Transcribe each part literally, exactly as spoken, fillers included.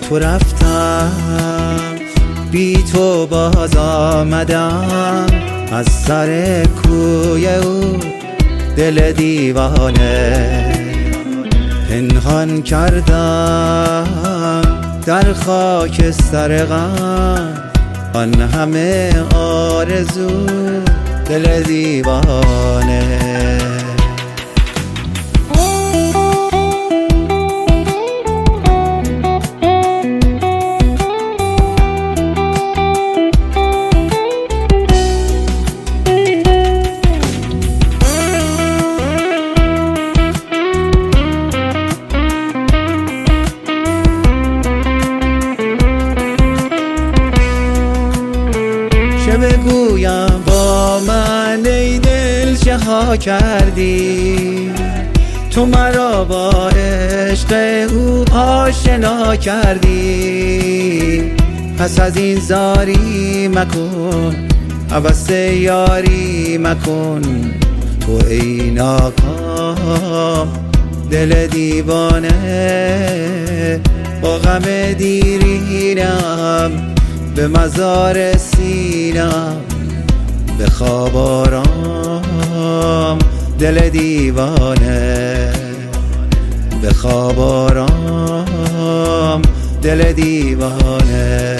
تو رفتم بی تو باز آمدم از سر کوی او دل دیوانه پنهان کردم در خاکستر غم آن همه آرزو دل دیوانه چه بگویم با من ای دل چه ها کردی تو مرا با عشق او آشنا کردی پس از این زاری مکن هوس یاری مکن تو ای ناکام دل دیوانه با غم دیرینم به مزار سینم به خواب آرام دل دیوانه به خواب آرام دل دیوانه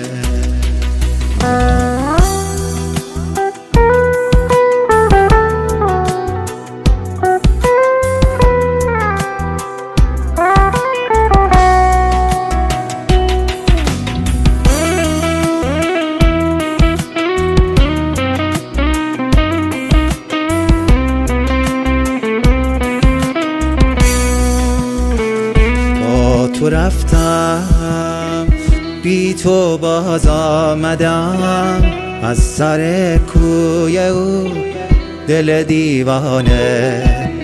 تو رفتم بی تو باز آمدم از سر کوی او دل دیوانه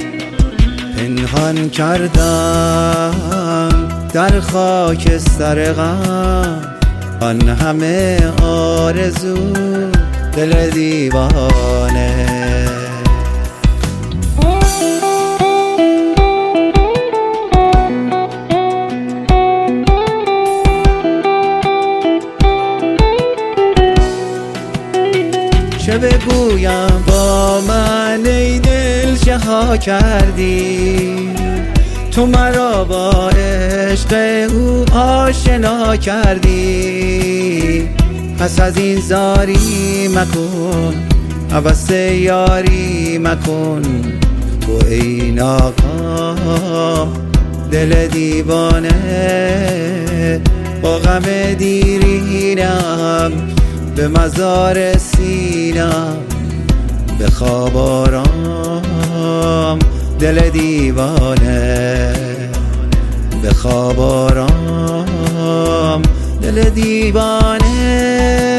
پنهان کردم در خاکستر غم آن همه آرزو دل دیوانه چه بگویم با من ای دل چه ها کردی تو مرا با عشق او آشنا کردی پس از این زاری مکن هوس یاری مکن تو ای ناکام دل دیوانه با غم دیرینم به مزار سینم به خواب آرام دل دیوانه به خواب آرام دل دیوانه